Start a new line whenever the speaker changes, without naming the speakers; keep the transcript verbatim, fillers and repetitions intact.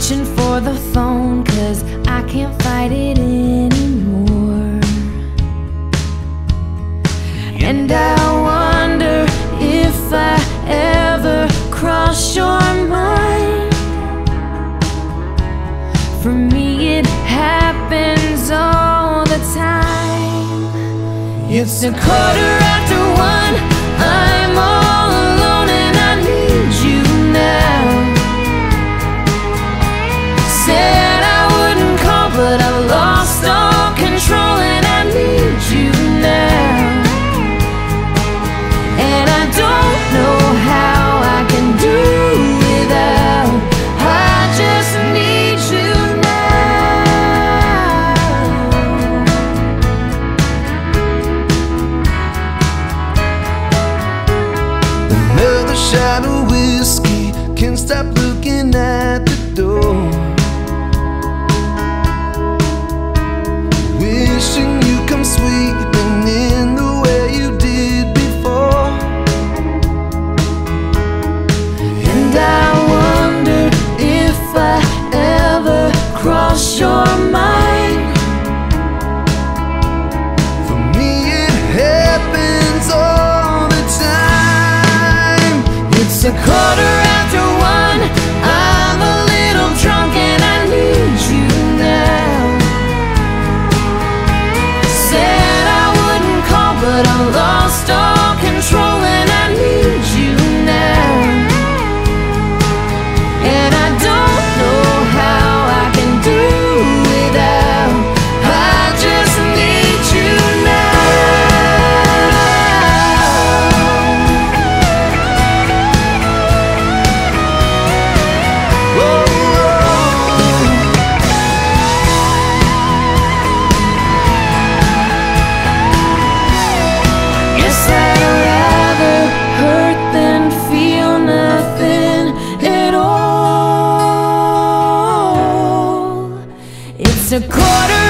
reaching for the phone, 'cause I can't fight it anymore. And I wonder if I ever cross your mind. For me it happens all the time. It's a quarter after one, I'm all alone and I need you now. Said I wouldn't call, but I've lost all control and I need you now. And I don't know how I can do without. I just need you now.
Another shot of whiskey, can't stop looking at the door. Wishing you come sweeping in the way you did before.
And I wonder if I ever cross your mind.
For me it happens all the time.
It's a quarter after one, I'm a little drunk and I need you now. Said I wouldn't call, but I lost all control and I need you now. And I don't know how I can do without. I just need you now.
Whoa,
Guess I'd rather hurt than feel nothing at all. It's a quarter